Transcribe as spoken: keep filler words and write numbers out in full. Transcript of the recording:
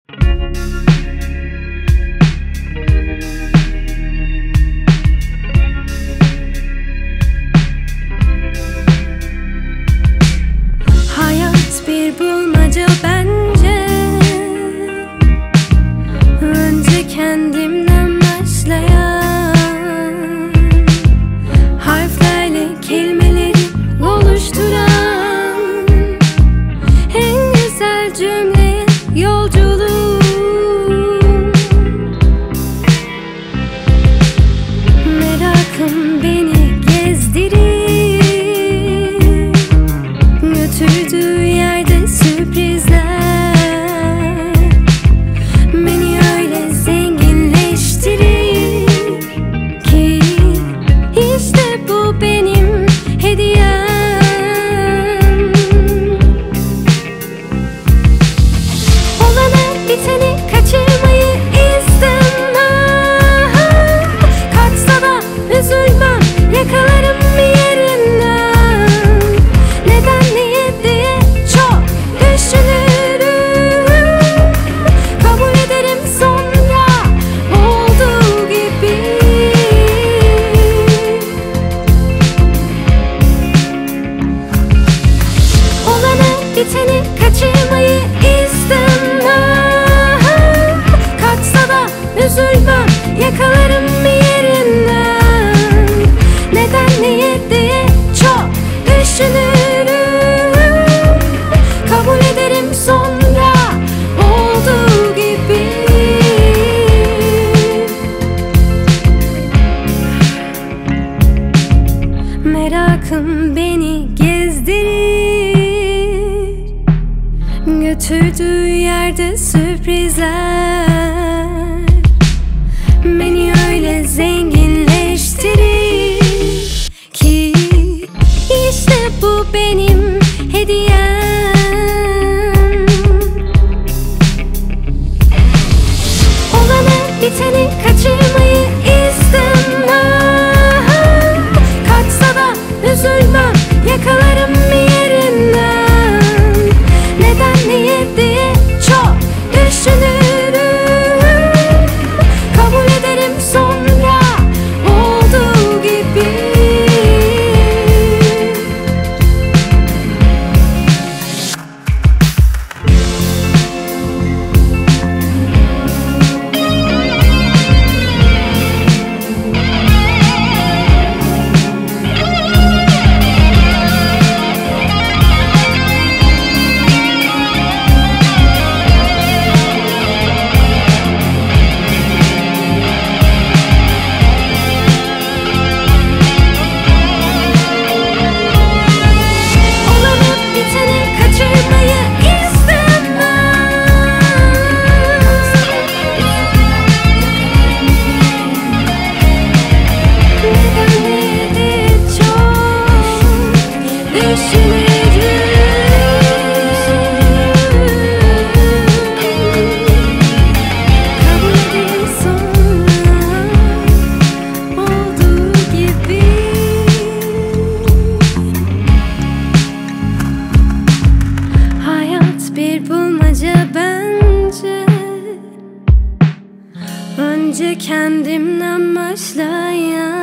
Hayat bir bulmaca bence. Önce kendimden başlayan, harflerle kelimeleri oluşturan en güzel cümle yolculuğum. Merakım beni gezdirir, götürdüğü yerde sürprizler beni öyle zenginleştirir ki işte bu benim hediyem. Olanı biteni kaçırmayı istemem. Kaçsa da üzülmem, yakalarım bir yerinden. Neden niye diye çok düşünürüm. Kabul ederim sonra olduğu gibi. Olanı biteni kaçırmayı istemem. Kaçsa da üzülmem, yakalarım bir yerinden. Neden niye diye çok düşünürüm. Kabul ederim sonra olduğu gibi. Merakım beni gezdirir, götürdüğü yerde sürprizler beni öyle zenginleştirir ki işte bu benim hediyem. Olanı biteni kaçırmayı istemem. Kaçsa da üzülmem, yakalarım bir yerinden. Neden niye diye çok düşünürüm. Kabul ederim sonra olduğu gibi. Olanı biteni kaçırmayı istemem. Neden diye çok düşünürüm. Kabul ederim sonra olduğu gibi. Hayat bir bulmaca bence. Önce kendimden başlayan,